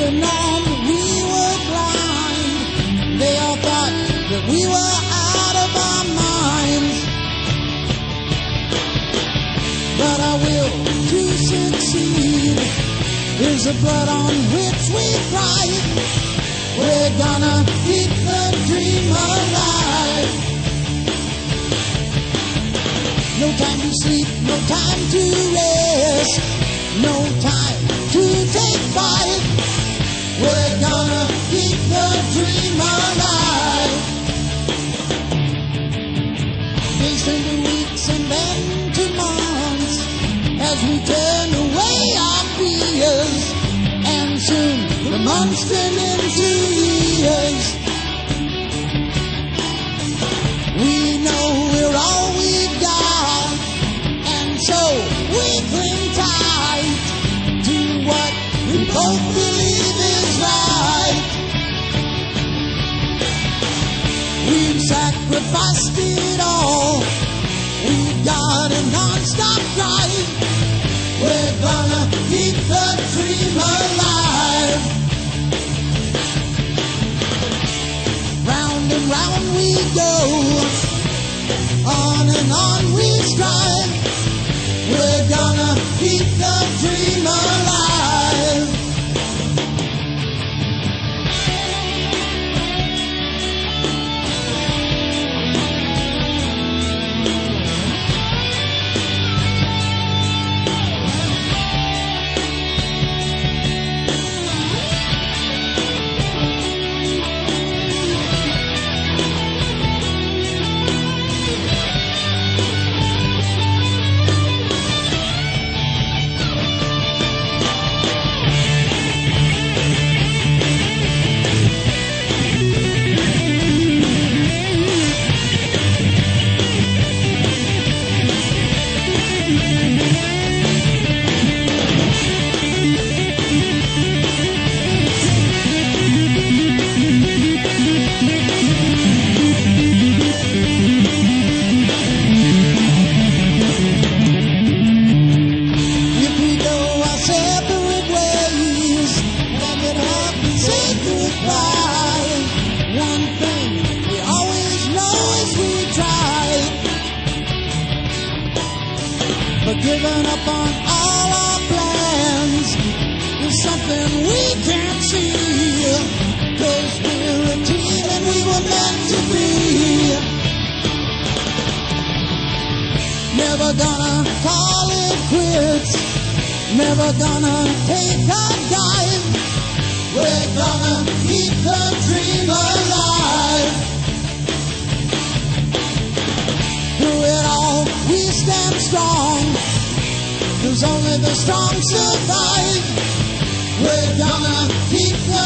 Holding on, we were blind. They all thought that we were out of our minds. But our will to succeed is the blood on which we fight. We're gonna keep the dream alive. No time to sleep, no time to rest, no time to take flight. We're gonna keep the dream alive. Days turn to weeks and then to months as we turn away our fears, and soon the months turn into years. We know we're all we've got, and so we cling tight to what we both believe is right. We've sacrificed it all. We've got a non-stop drive. We're gonna keep the dream alive. Round and round we go, on and on we strive. We're gonna keep the dream alive. Giving up on all our plans is something we can't see, 'cause we're a team and we were meant to be. Never gonna call it quits, never gonna take a dive. We're gonna keep the dream alive. Through it all, we stand strong, 'cause only the strong survive. We're gonna keep the